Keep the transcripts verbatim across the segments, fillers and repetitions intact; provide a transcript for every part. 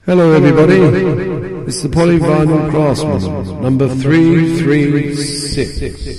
Hello everybody, it's the Polyvinyl Craftsman, number three three six.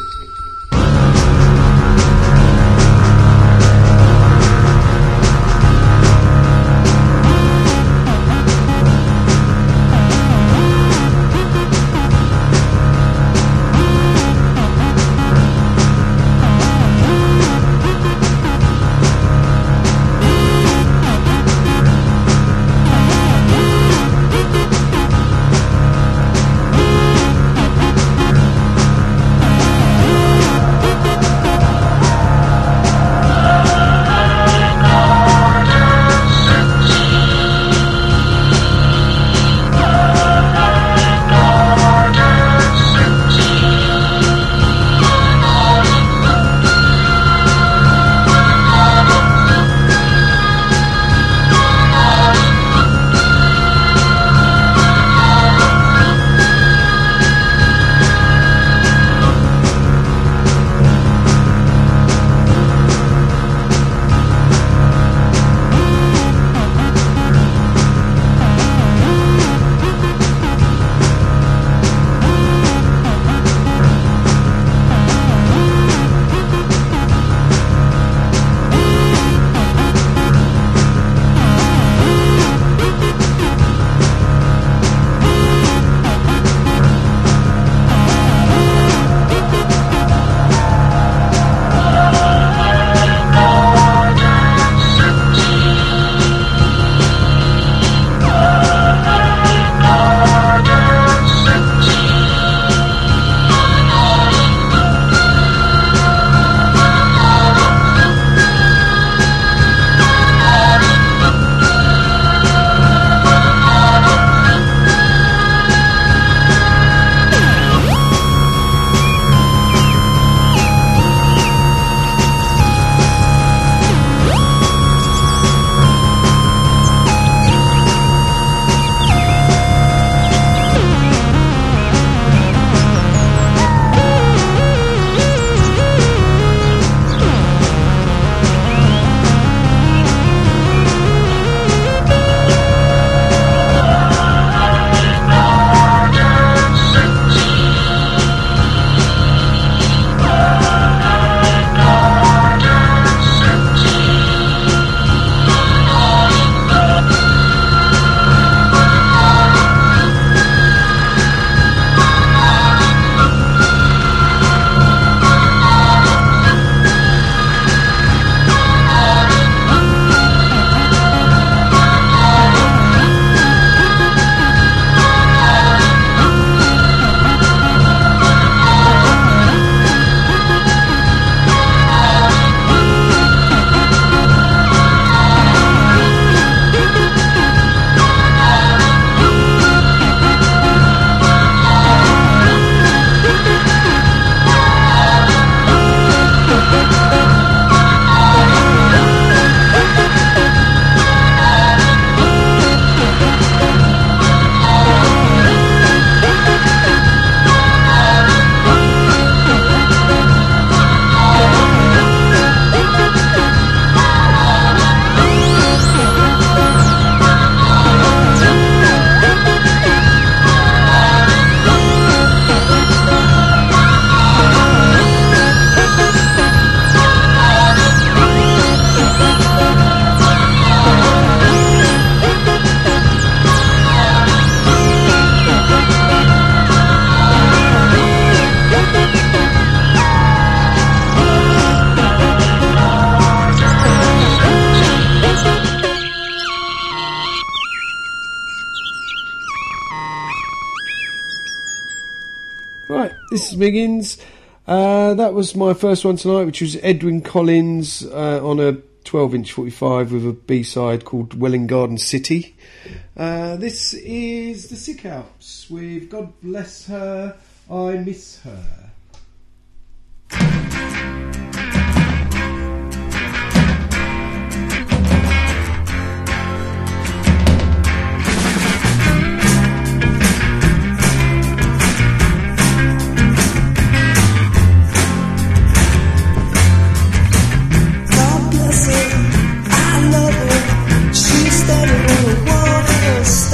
This is Miggins. Uh, that was my first one tonight, which was Edwyn Collins uh, on a twelve inch forty-five with a B-side called Welwyn Garden City. Uh, this is the Sick Alps with God Bless Her, I Miss Her. I love her. She's standing on the wall.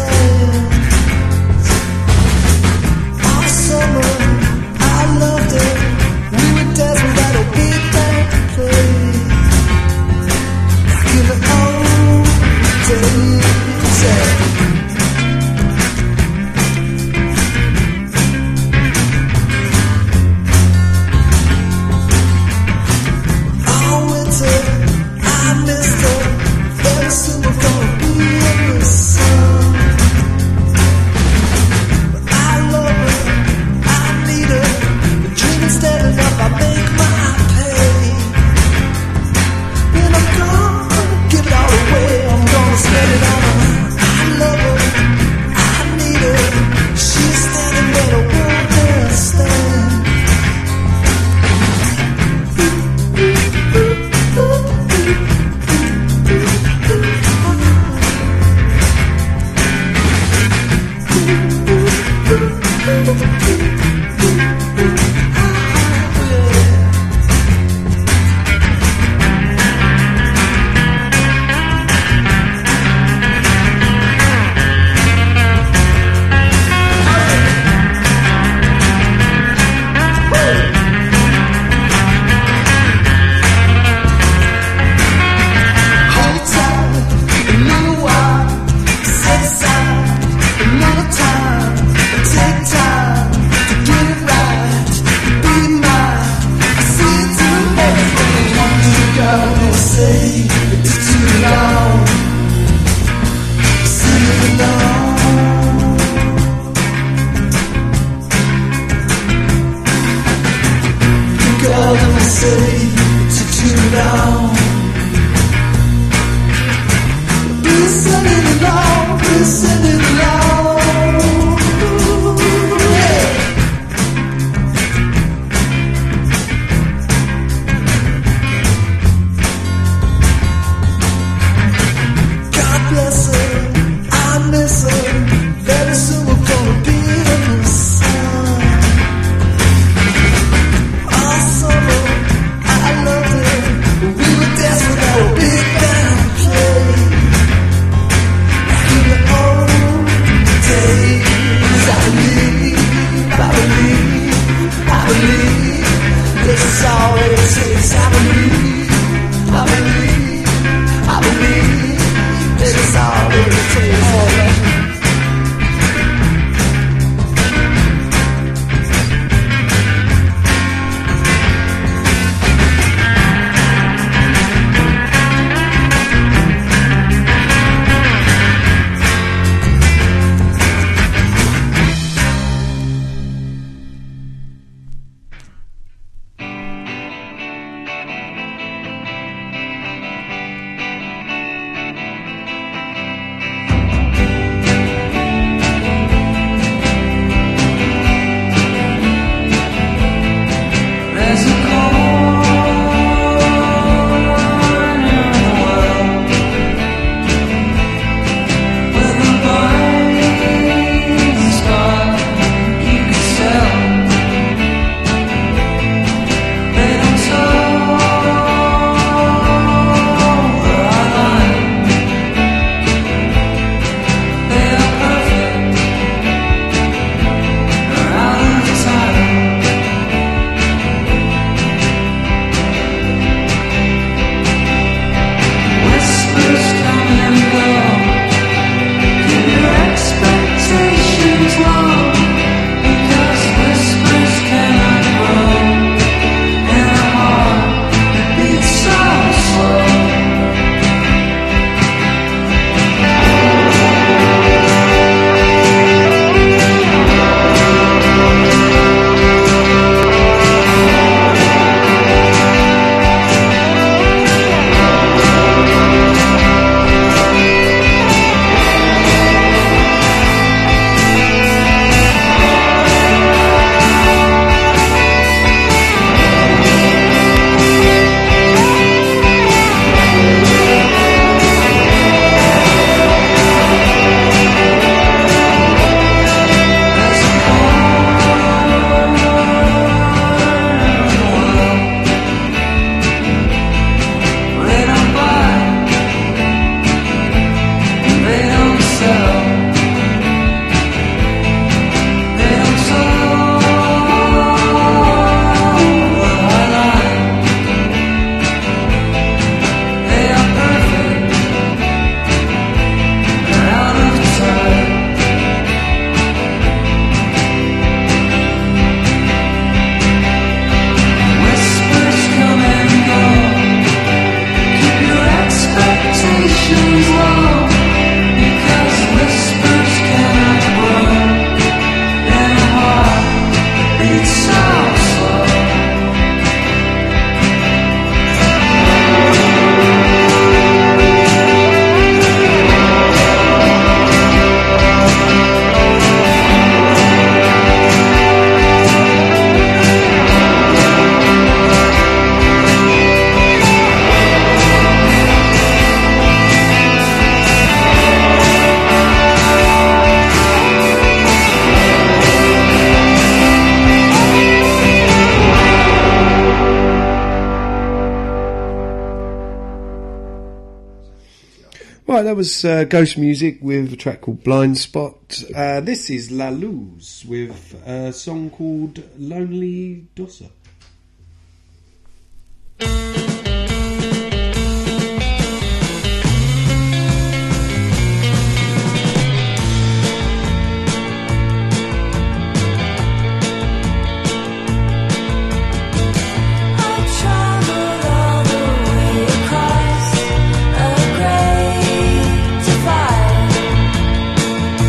Right, that was uh, Ghost Music with a track called Blind Spot. Uh, this is La Luz with a song called Lonely Dosser.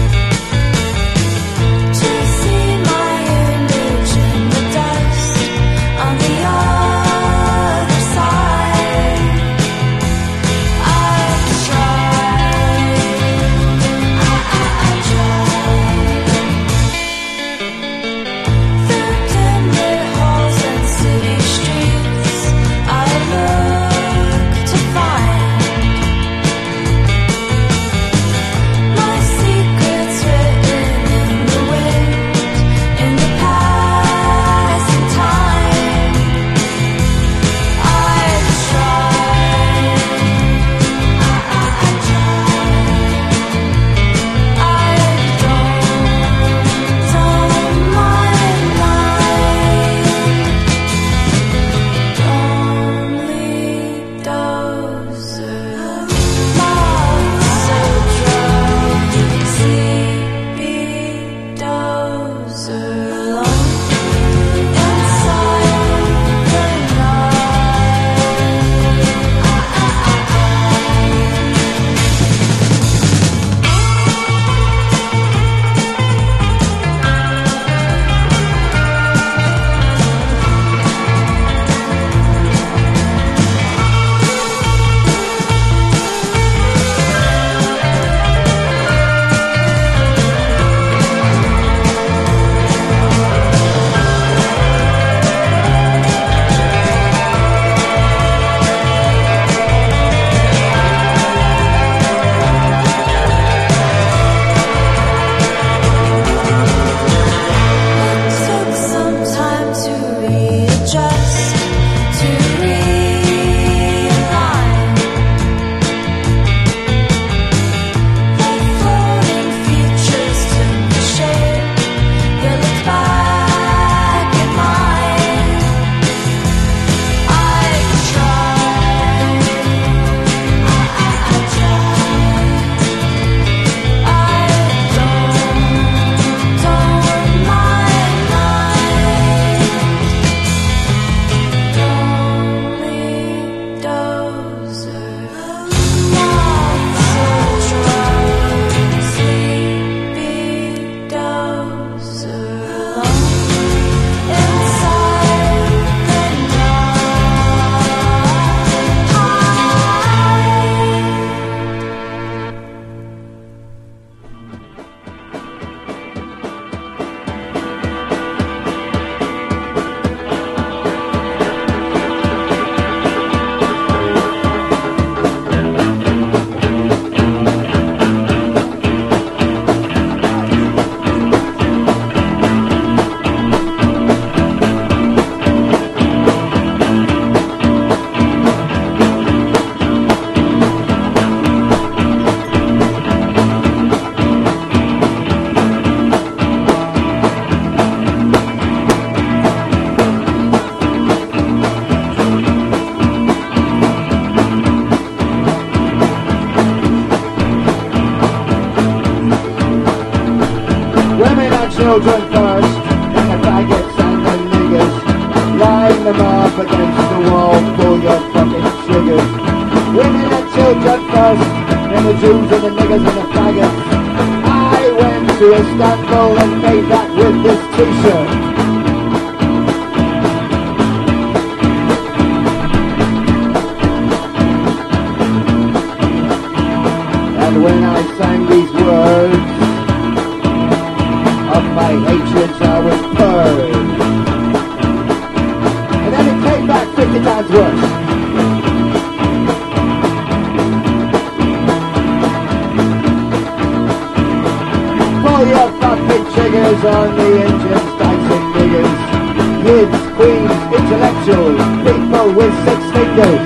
To see my image in the dust. children first, and the faggots and the niggers. Line them up against the wall, pull your fucking triggers. Women and children first, and the Jews and the niggers and the faggots. I went to Istanbul and made that with this t-shirt. And when I sang these words of my hatred, I was purged. And then it came back fifty times worse. Pull your fucking triggers on the engines, dykes and niggers. Kids, queens, intellectuals, people with six fingers.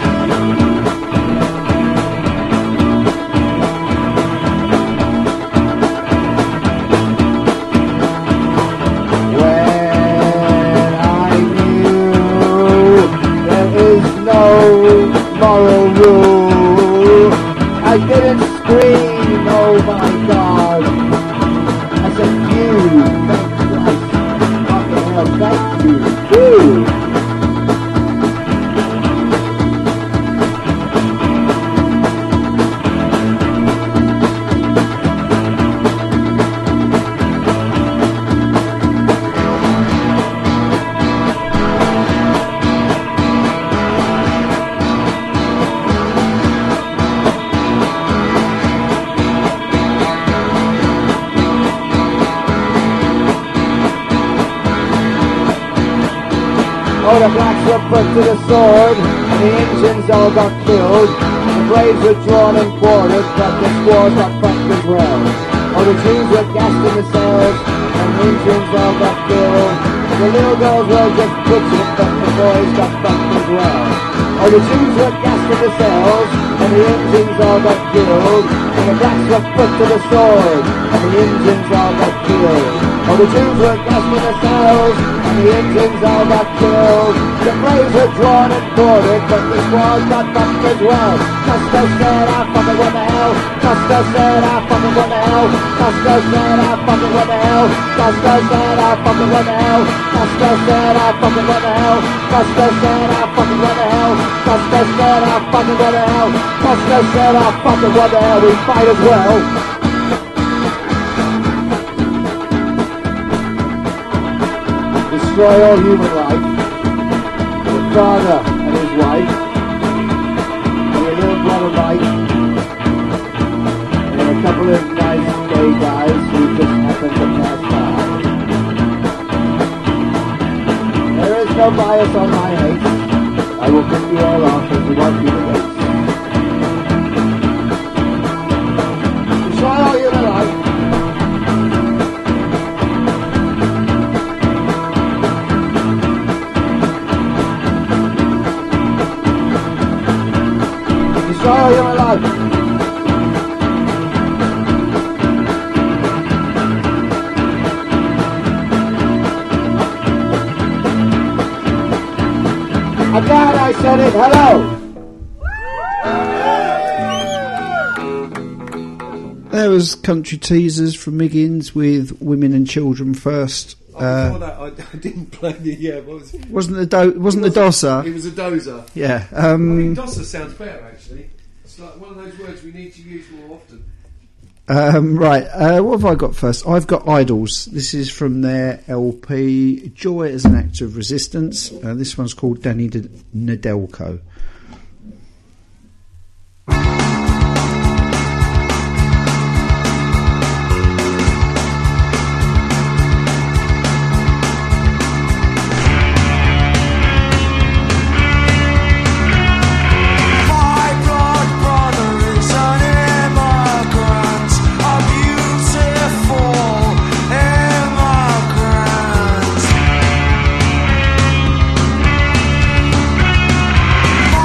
Moral rule. I didn't scream, oh my God. I said, you, thank Christ. Fucking hell, thank you. Woo. Oh, the blacks were put to the sword, and the engines all got killed. The braves were drawn and quartered, but the squaws got fucked as well. Oh, the Jews were gassed in the cells, and the engines all got killed. The little girls were just butchered, but the boys got fucked as well. Oh, the Jews were gassed in the cells, and the engines all got killed. And the blacks were put to the sword, and the engines all got killed. Oh, the Jews were gassed in the cells, and the engines all got killed. The braves were drawn and quartered, but the squaws got fucked as well. Custer said, ah, fucking what the hell? Custer said, ah, fucking what the hell? Custer said, ah, fucking what the hell? Custer said, ah, fucking what the hell? Custer said, ah, fucking what the hell? Custer said, ah, fucking what the hell? Custer said, ah, fucking what the hell? Custer said, ah, fucking what the hell? We fight as well. Destroy all human life. The father and his wife, and your little brother Mike, and a couple of nice gay guys who just happened to pass by. There is no bias on my hate. I will pick you all off as you want you to hate. Destroy all human life. Destroy all human life. Again, I said it. Hello. There was Country Teasers from Miggins with Women and Children First. Oh, uh, before that, I, I didn't play the yeah. What was it? Wasn't the do- wasn't It the Dosser? It was a dozer. Yeah. I mean, Um, dozer sounds better actually. It's like one of those words we need to use more often. um, right. Uh, what have I got first? I've got Idols. This is from their L P Joy as an Act of Resistance. Uh, this one's called Danny D- Nedelko. My blood brother is an immigrant, a beautiful immigrant.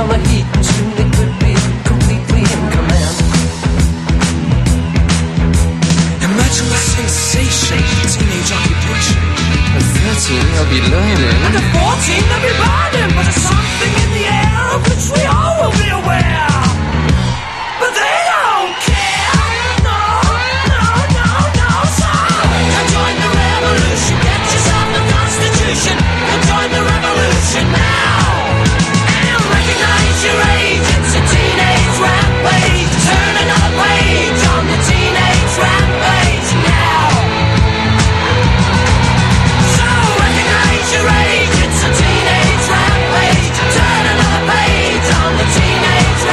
on the heat, soon they could be completely in command. Imagine the sensation, teenage occupation. At thirteen they'll be learning, and at fourteen they'll be burning. But there's something in the air of which we all will be aware. But they don't care. No, no, no, no, sir. Now join the revolution. Get yourself a constitution. Now join the revolution now. And recognize your age. It's a teenage rampage. Turn another page on the teenage rampage now. So recognize your age. It's a teenage rampage. Turn another page on the teenage rampage.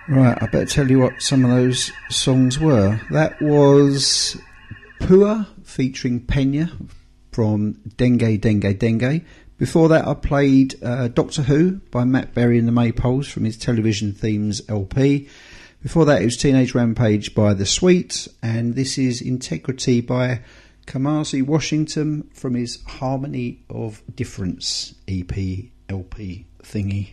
Right, I better tell you what some of those songs were. That was Pua featuring Pena from Dengue Dengue Dengue. Before that I played uh, Doctor Who by Matt Berry and the Maypoles from his Television Themes L P. Before that it was Teenage Rampage by The Sweets, and this is Integrity by Kamasi Washington from his Harmony of Difference E P L P thingy.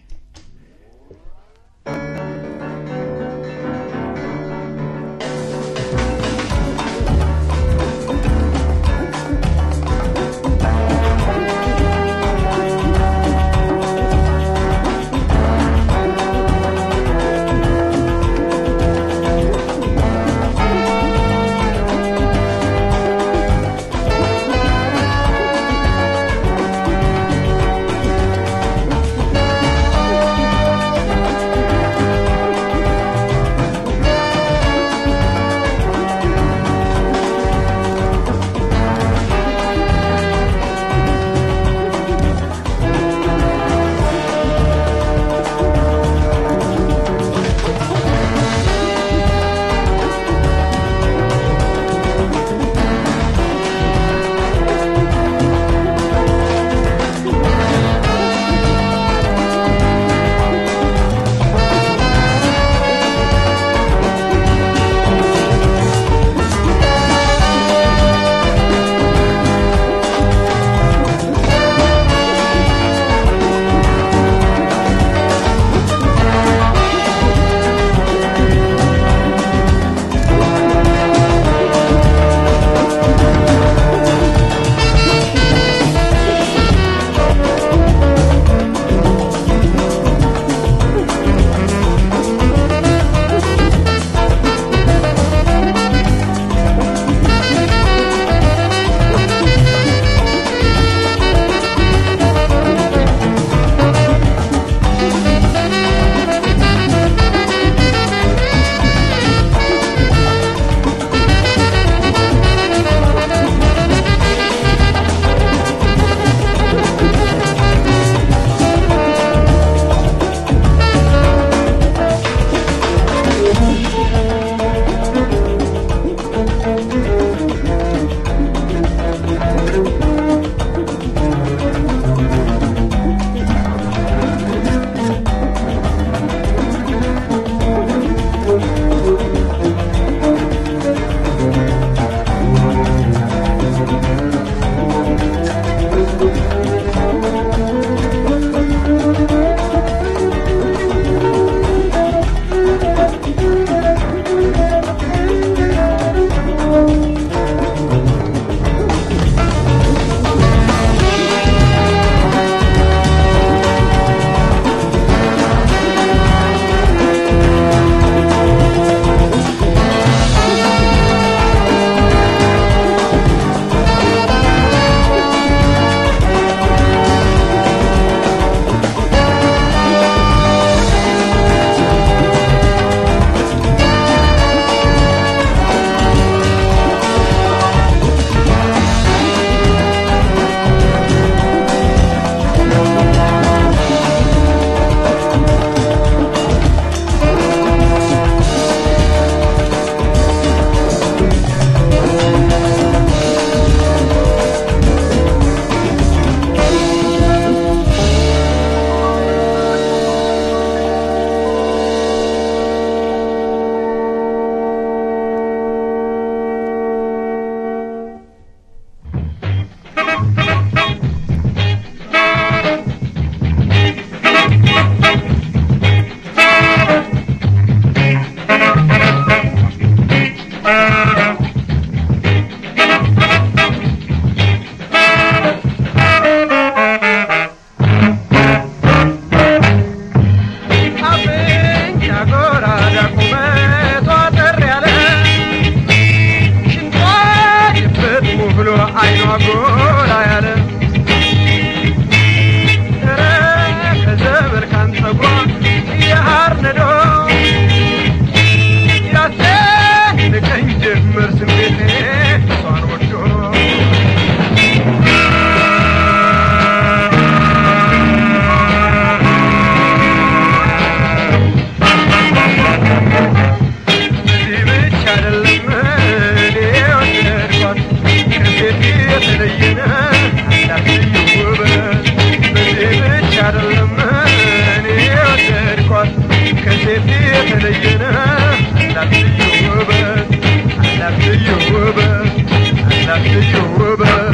የተለየነ እንዳትዩ ውበት በዚህ ብቻ አይደለም እኔ ወደድኳት ከሴት የተለየነ እንዳትዩ ውበት እንዳትዩ ውበት እንዳትዩ ውበት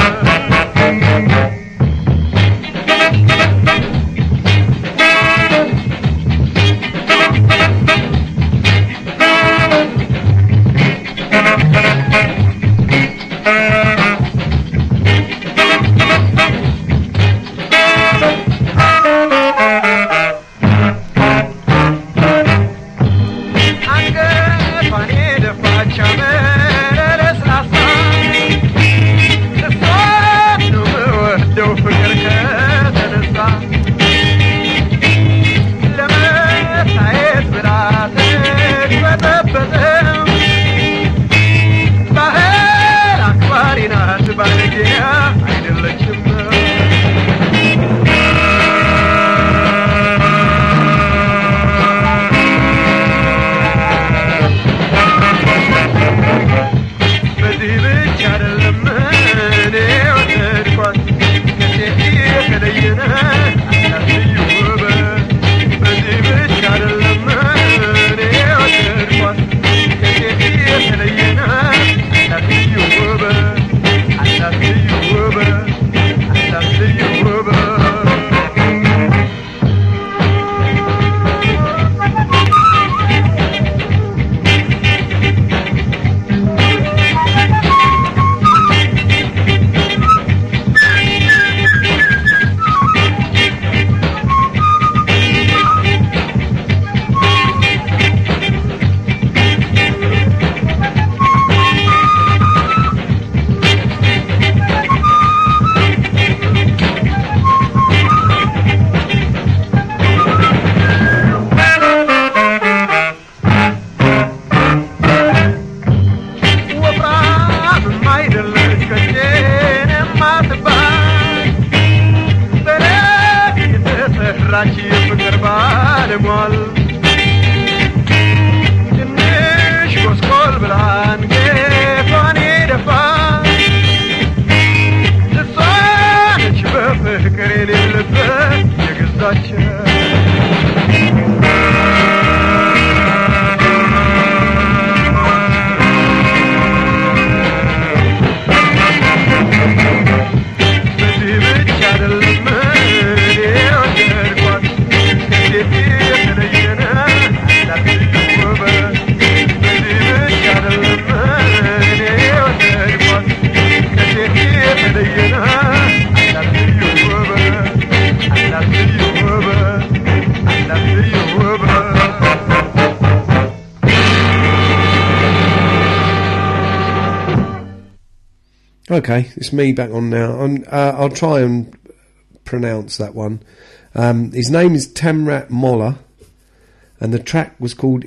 Okay, it's me back on now. I'm, uh, I'll try and pronounce that one. Um, his name is Temrat Molla, and the track was called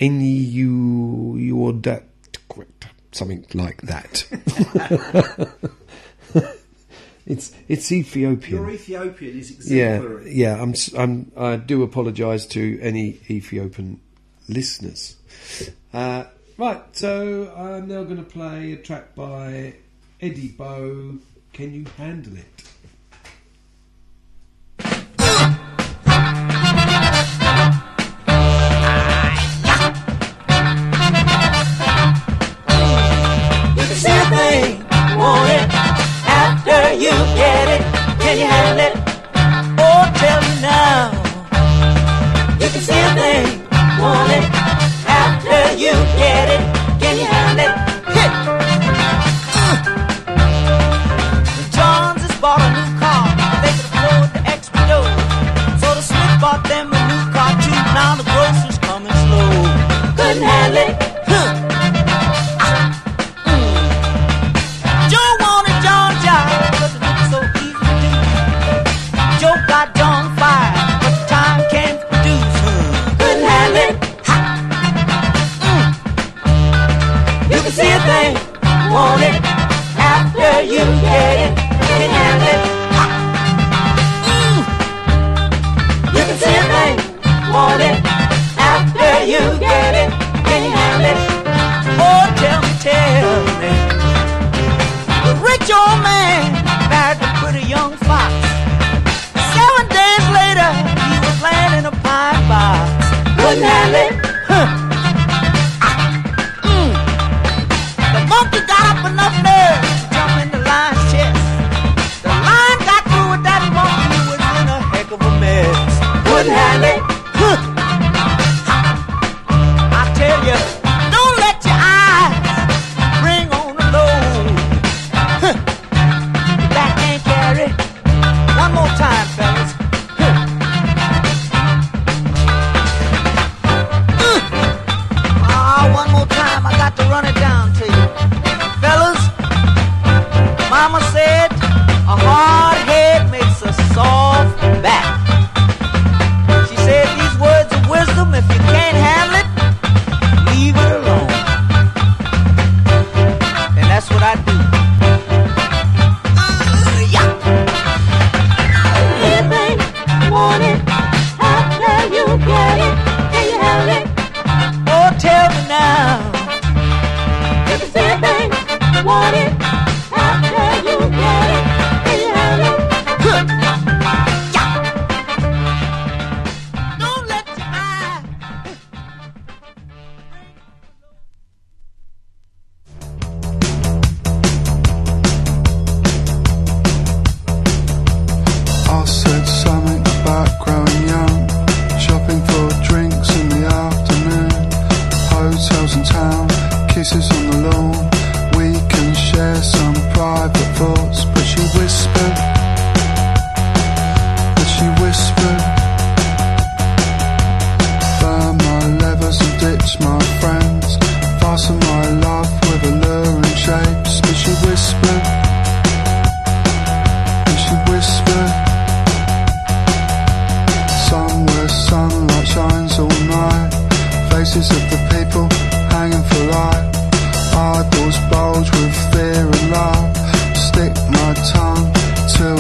Inyuyordat, something like that. it's it's Ethiopian. Your Ethiopian is exemplary. Yeah, yeah. I'm, I'm, I do apologise to any Ethiopian listeners. Uh, right, so I'm now going to play a track by Eddie Bow, Can You Handle It? You can say a thing, want it, after you get it, can you handle it? Oh, tell me now. You can say a thing, want it, after you get it, can you handle it? Hit! John's has bought a new car, they could afford the extra dough. So the Smith bought them a new car too, now the groceries coming slow. Couldn't handle it, huh? Joe wanted John job, cause it looked so easy to do. Joe got John fired, but the time came to produce. Couldn't handle it, ha! Mm. You can see a thing, want it, after you get it, can you handle it, ha! Mm. You can see a thing, want it, after you get it, can you handle it? Oh, tell me, tell me. The rich old man said, a hard head makes a soft back. She said, these words of wisdom, if you can't handle it, leave it alone. And that's what I do. Uh, yeah. Everything want it, after you get it, can you handle it? Oh, tell me now. If it's everything want it, after you get it, can you handle it? Good. Yeah. Don't let your eye. I said something about growing young, shopping for drinks in the afternoon, hotels in town, kisses on the lawn. We can share some private thoughts, but she whispered, but she whispered, burn my levers and ditch my friends, fasten my love with alluring shapes. But she whispered, and she whispered, somewhere sunlight shines all night, faces of the people hanging for light, eyeballs bulge with fear and love, stick my tongue to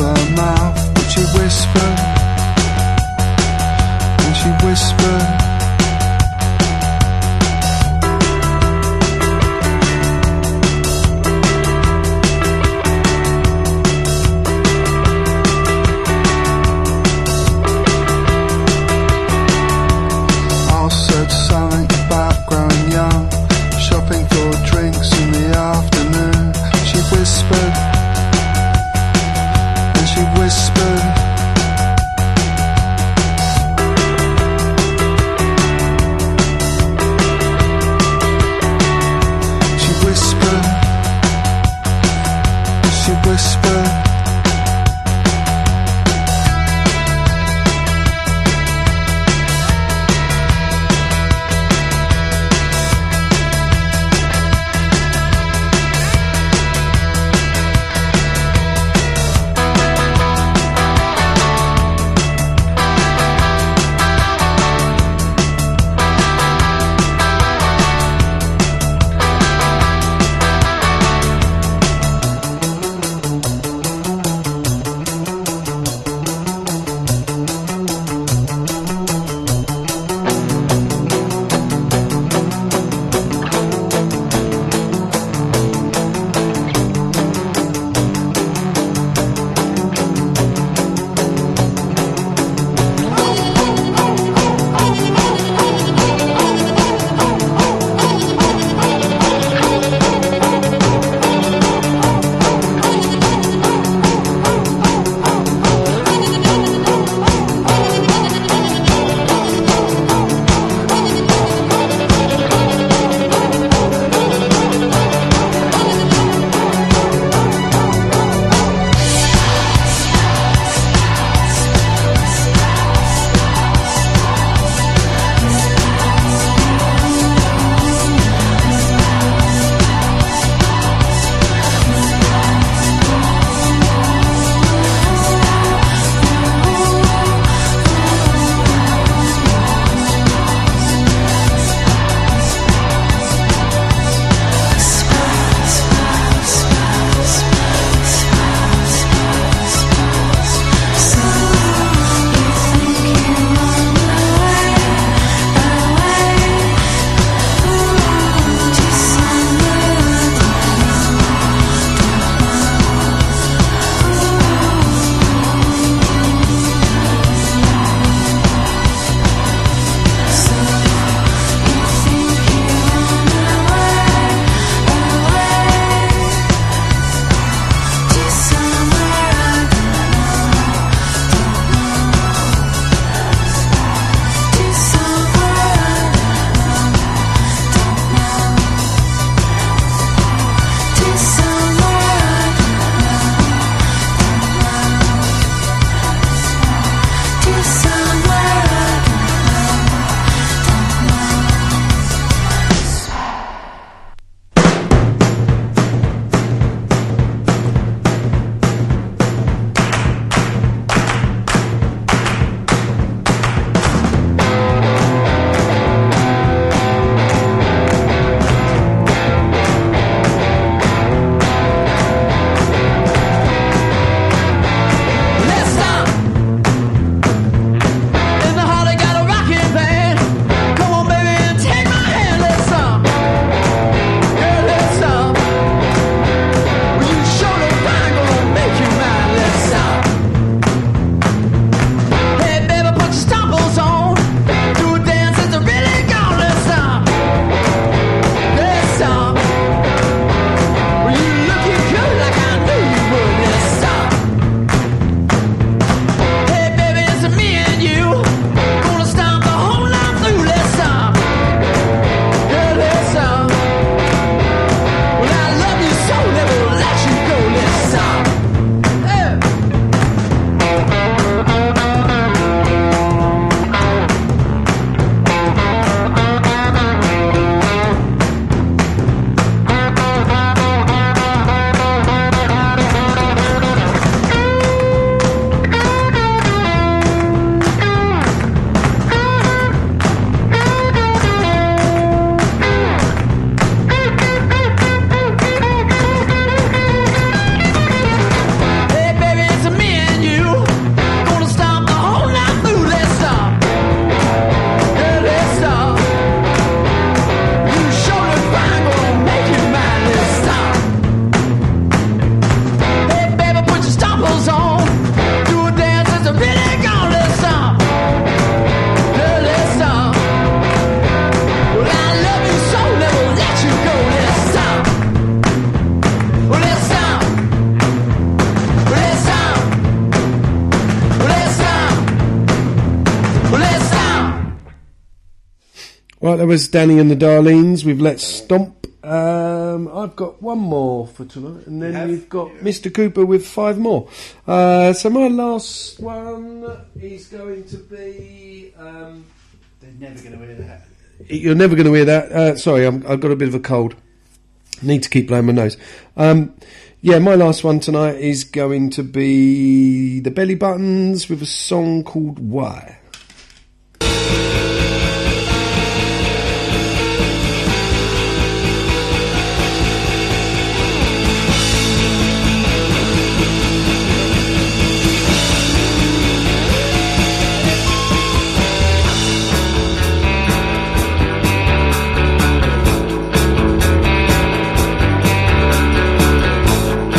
Right, that was Danny and the Darlenes with Let's Stomp. Um, I've got one more for tonight, and then You you've got Mister Cooper with five more. Uh, so my last one is going to be... Um, They're never going to hear that. You're never going to hear that. Uh, sorry, I'm, I've got a bit of a cold. Need to keep blowing my nose. Um, yeah, my last one tonight is going to be the Belly Buttons with a song called Why.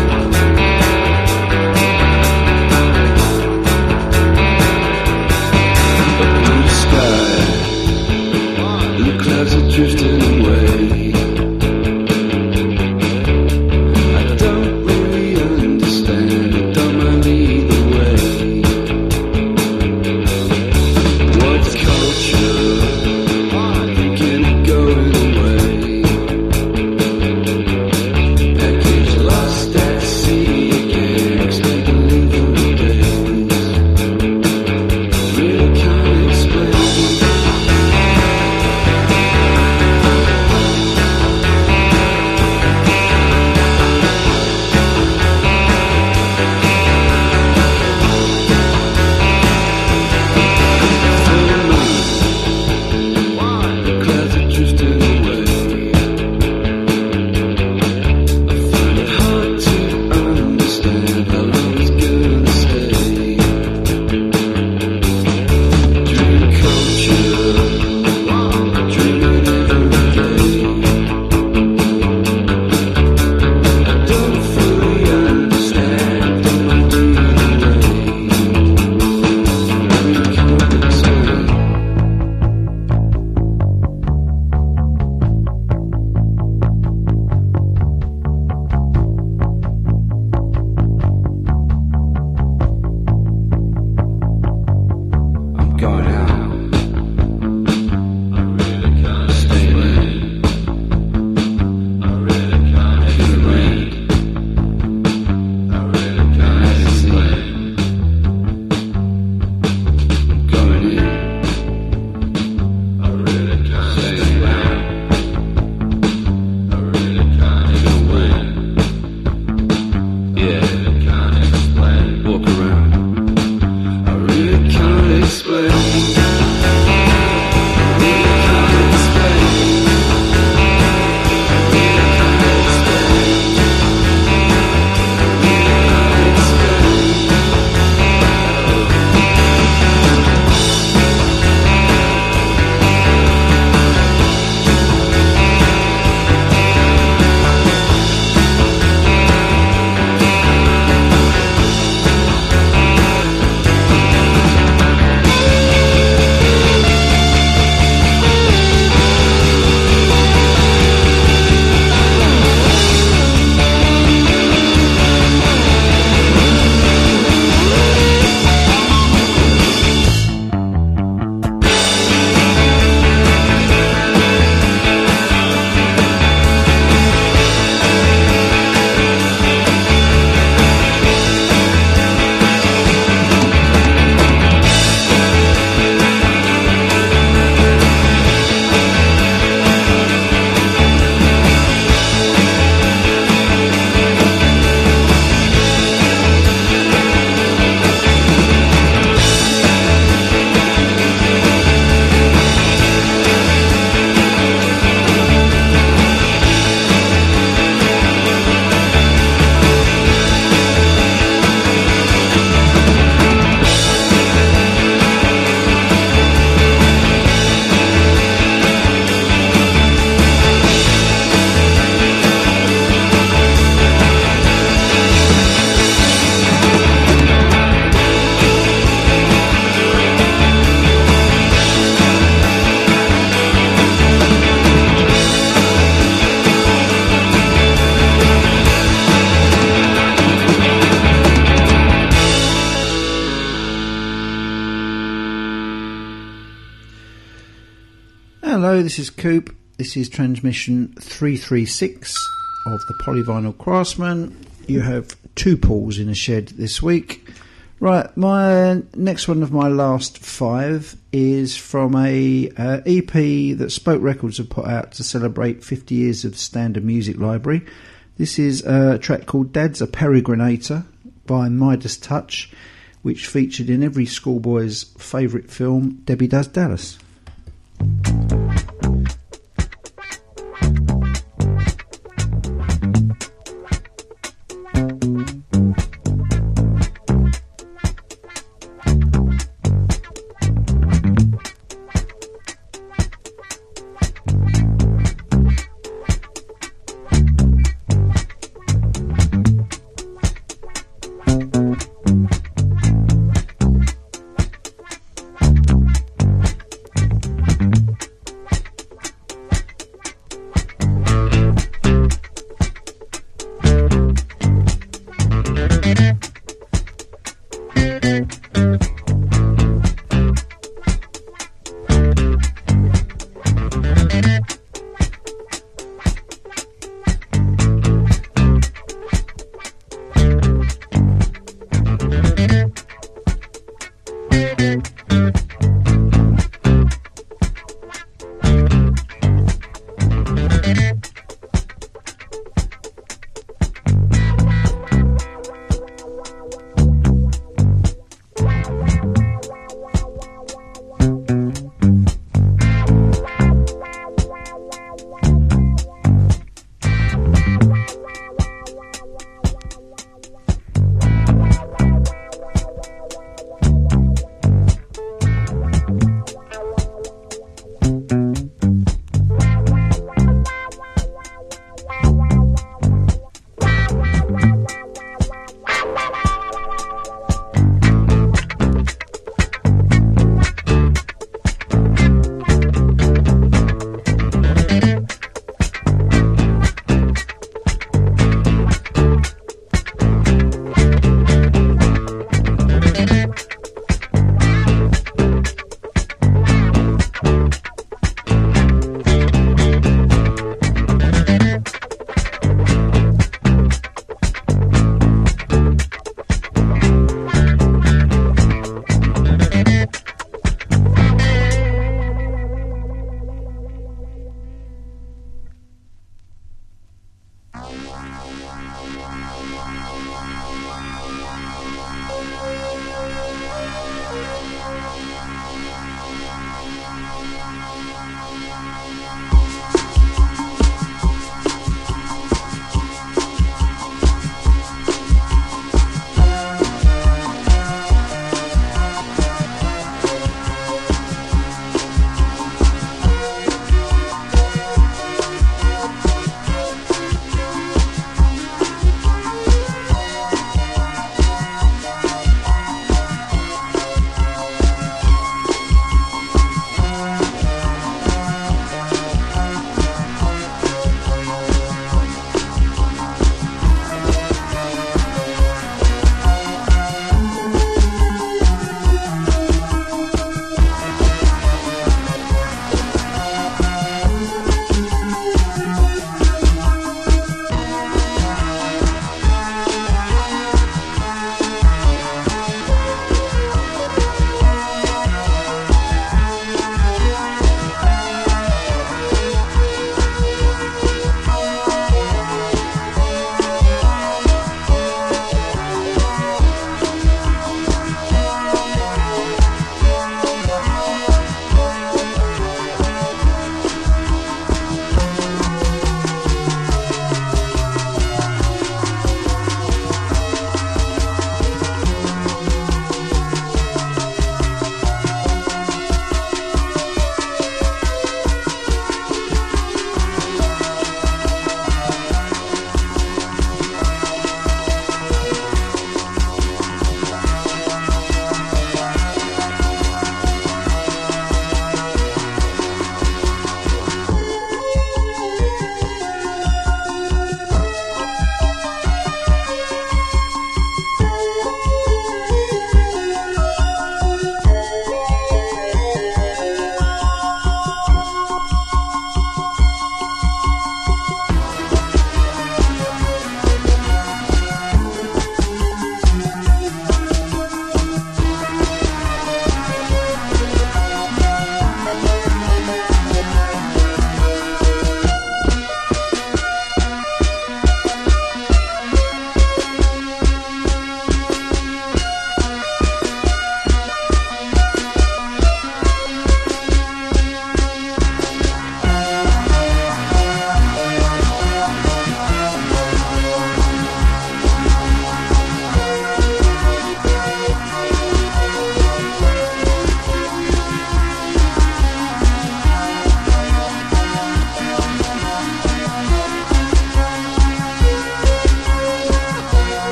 Why Hello, this is Coop. This is transmission three three six of the Polyvinyl Craftsman. You have two Pauls in a shed this week. Right, my next one of my last five is from a uh, E P that Spoke Records have put out to celebrate fifty years of Standard Music Library. This is a track called Dad's a Peregrinator by Midas Touch, which featured in every schoolboy's favourite film, Debbie Does Dallas.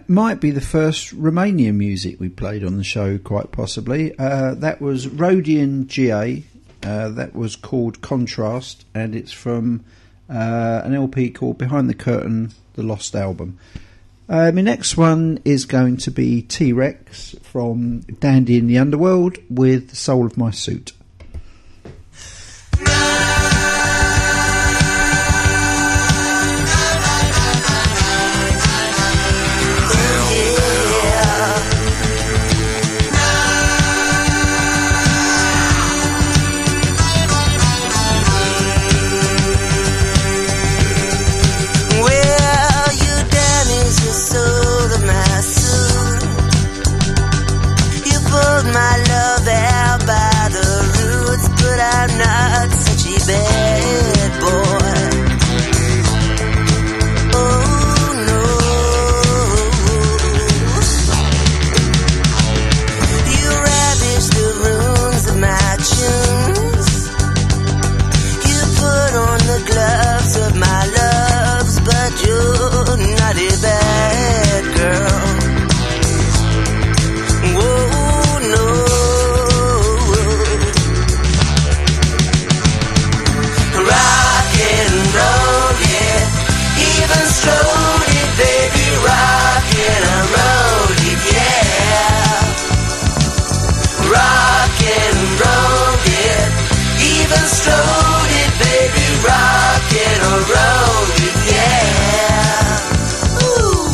that might be the first Romanian music we played on the show, quite possibly. Uh, that was Rhodian G A. Uh, that was called Contrast, and it's from uh, an L P called Behind the Curtain, The Lost Album. Uh, my next one is going to be T-Rex from Dandy in the Underworld with The Soul of My Suit. Bad boy. Oh no. You ravish the runes of my tunes. You put on the gloves of my loves, but you're not a bad girl. Oh no. Strode it, baby, rockin' and roll it, yeah. Rockin' and roll it, even strode it, baby, rockin' and roll it, yeah. Ooh.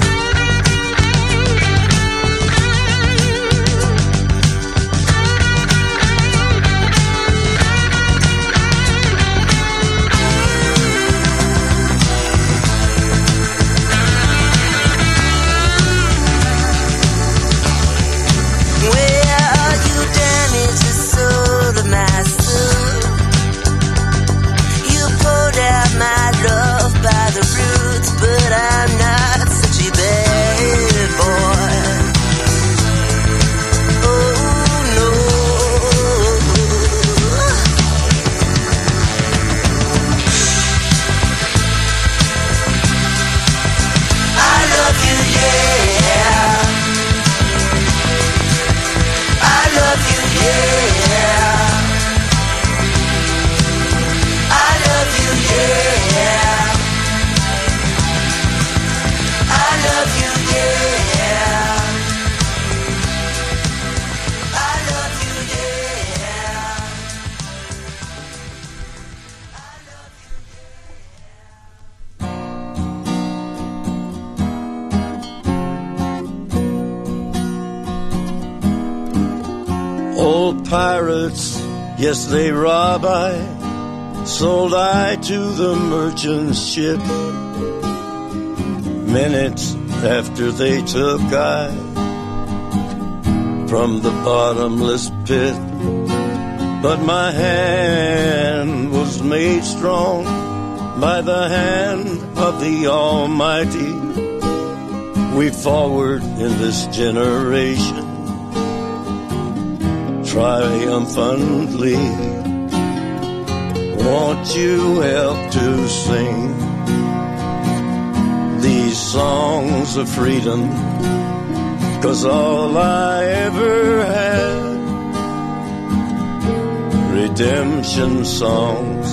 Old pirates, yes, they rob I, sold I to the merchant ship. Minutes after they took I from the bottomless pit, but my hand was made strong by the hand of the Almighty. We forward in this generation triumphantly. Won't you help to sing these songs of freedom? 'Cause all I ever had, redemption songs,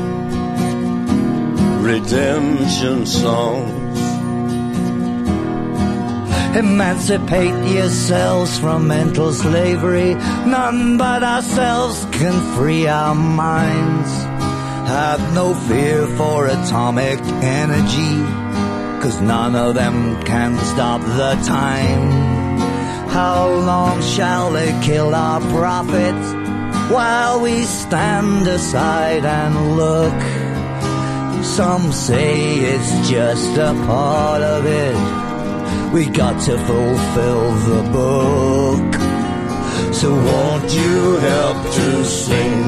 redemption songs. Emancipate yourselves from mental slavery. None but ourselves can free our minds. Have no fear for atomic energy, 'cause none of them can stop the time. How long shall they kill our prophets while we stand aside and look? Some say it's just a part of it. We got to fulfill the book. So won't you help to sing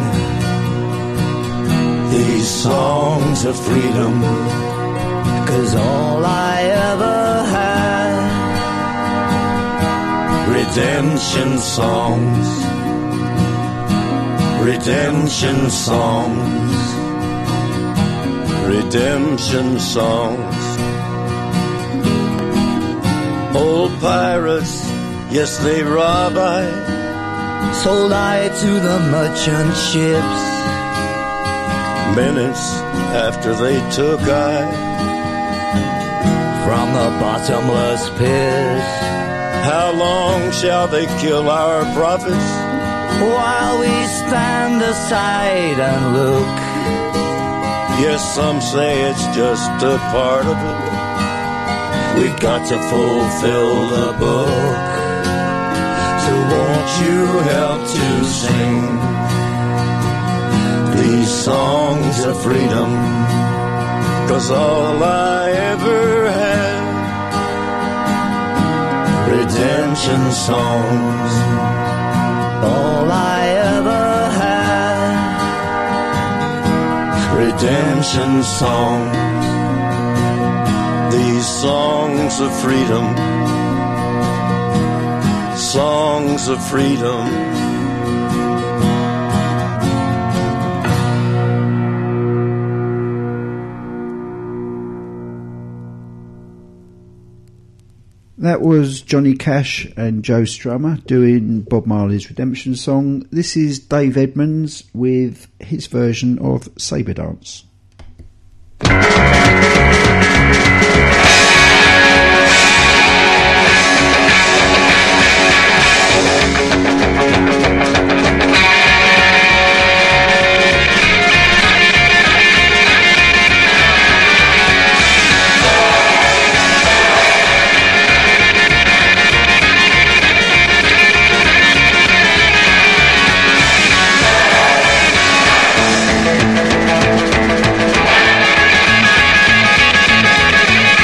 these songs of freedom? 'Cause all I ever had, redemption songs, redemption songs, redemption songs. Old pirates, yes, they rob I. Sold I to the merchant ships. Minutes after they took I from the bottomless pit. How long shall they kill our prophets? While we stand aside and look. Yes, some say it's just a part of it. We've got to fulfill the book. So won't you help to sing these songs of freedom? 'Cause all I ever had, redemption songs, all I ever had, redemption songs, these songs of freedom, songs of freedom. That was Johnny Cash and Joe Strummer doing Bob Marley's Redemption Song. This is Dave Edmunds with his version of Sabre Dance. Thank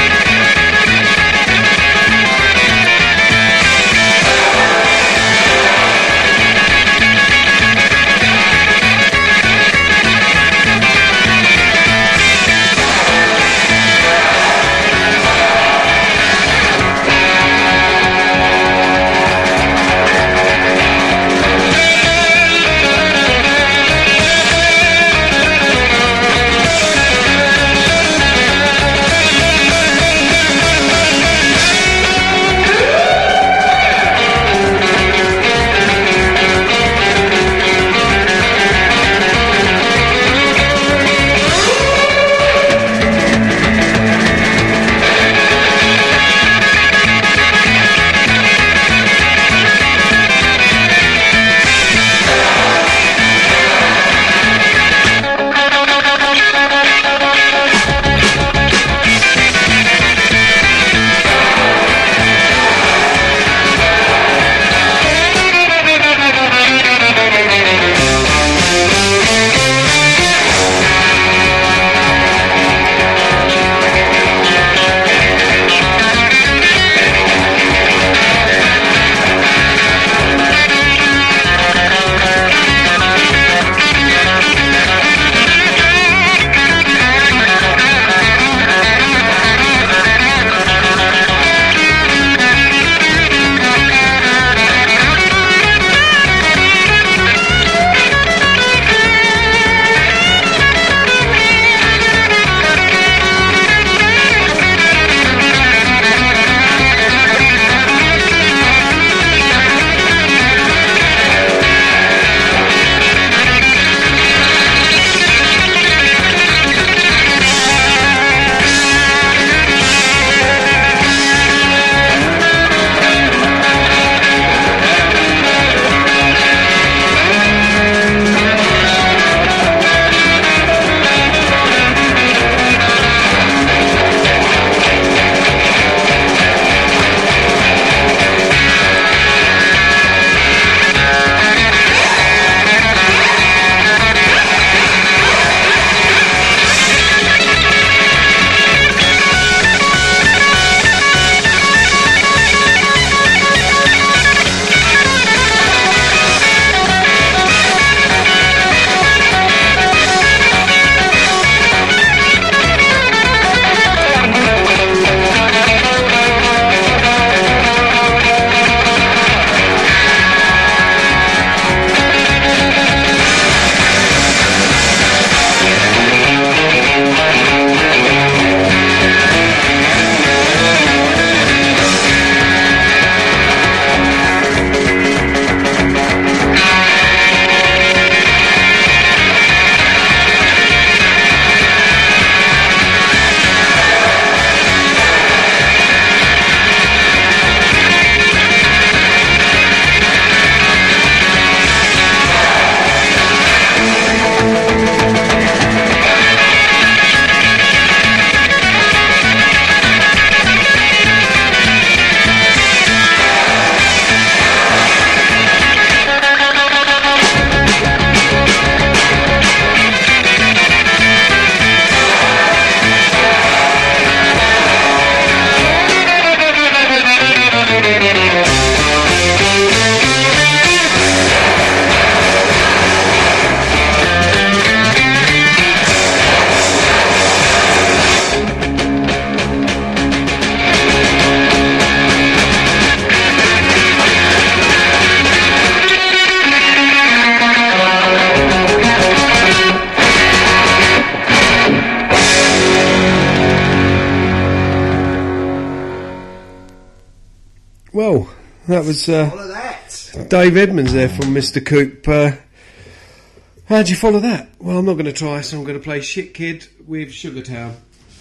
That was uh, Follow that. Dave Edmonds there from Mister Coop. Uh, how'd you follow that? Well, I'm not going to try, so I'm going to play Shit Kid with Sugartown.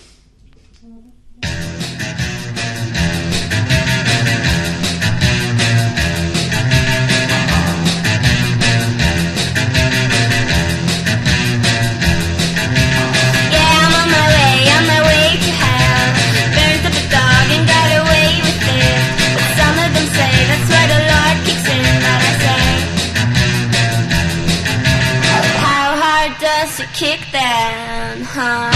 Kick down, huh?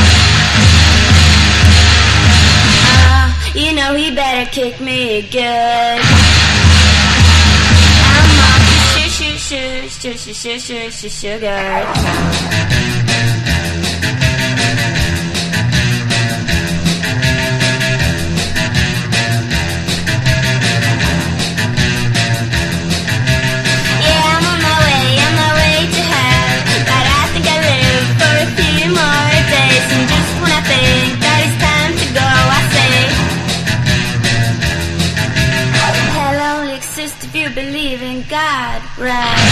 Uh, you know he better kick me good. I'm off to shoo shoo shoo shoo shoo shoo shoo sugar. Believe in God, right?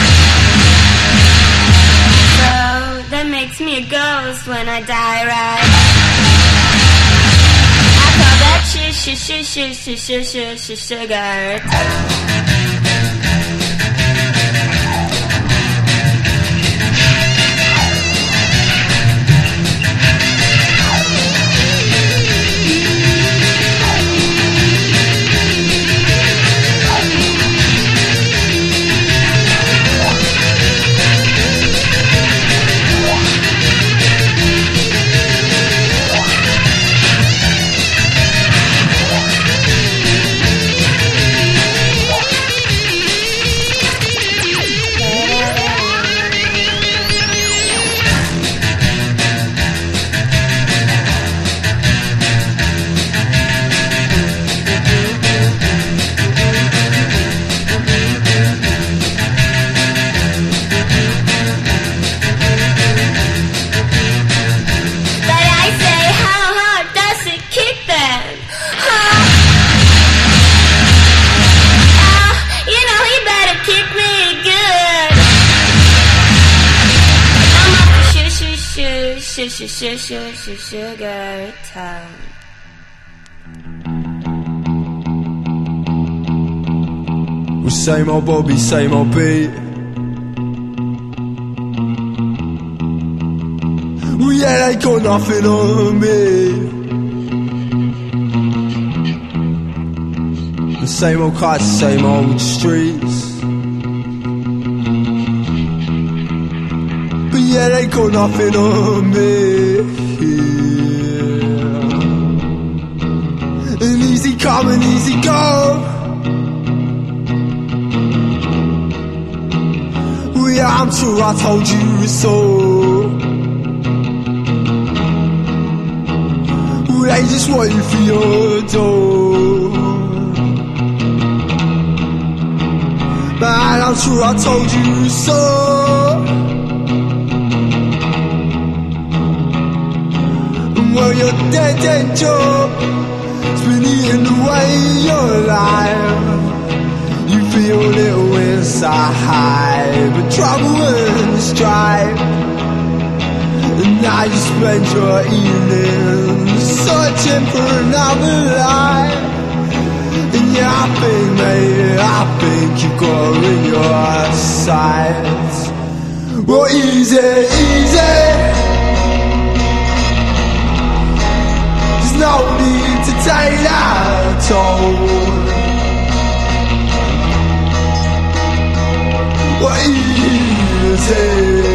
So that makes me a ghost when I die, right? I call that sh sh sh sh sh sh sh sh sugar. Sugar, sugar, sugar, sugar town. Well, same old Bobby, same old beat. Well, yeah, they got nothing on me. The same old cars, same old streets. Yeah, they got nothing on me, yeah. And easy come and easy go. Well, yeah, I'm sure I told you so. Well, they just want you for your dough. Man, I'm sure I told you so. Well, your dead end job has been eating away your life. You feel a little inside, but trouble and strife. And now you spend your evenings searching for another life. And yeah, I think, mate, I think you've got her in your sights. Well, easy, easy. No need to take that toll. What easy.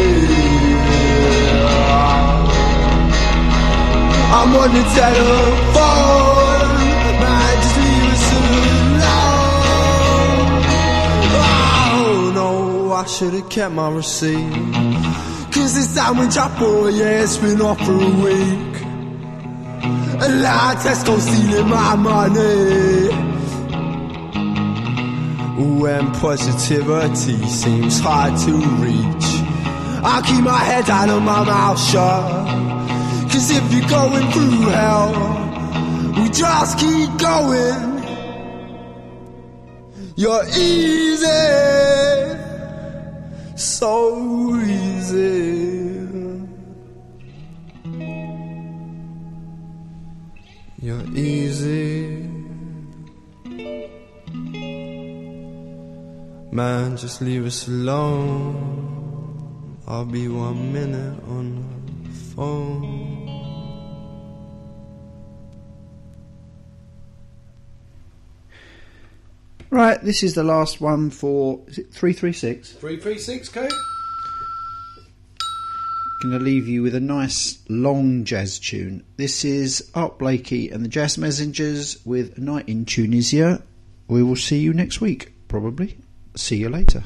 I'm on the telephone. Man, just leave us alone. Oh no, I should've kept my receipt. Cause this sandwich I bought, yeah, it's been off for a week. A lot of Tesco stealing my money. When positivity seems hard to reach, I keep my head down and my mouth shut. Cause if you're going through hell, we just keep going. You're easy, so easy. You're easy. Man, just leave us alone. I'll be one minute on the phone. Right, this is the last one for, is it three three six? three three six, Kate. Going to leave you with a nice long jazz tune. This is Art Blakey and the Jazz Messengers with Night in Tunisia. We will see you next week, probably. See you later.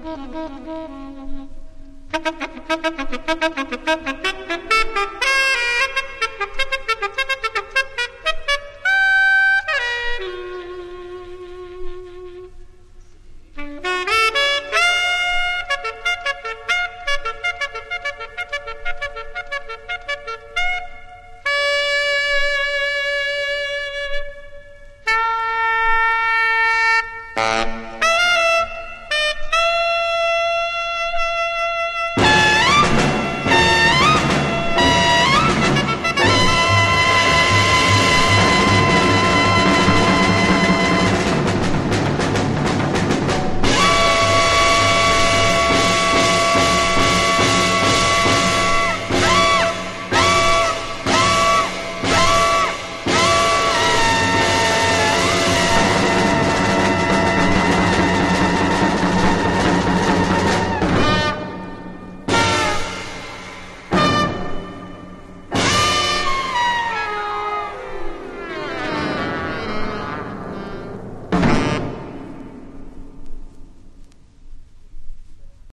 Thank you.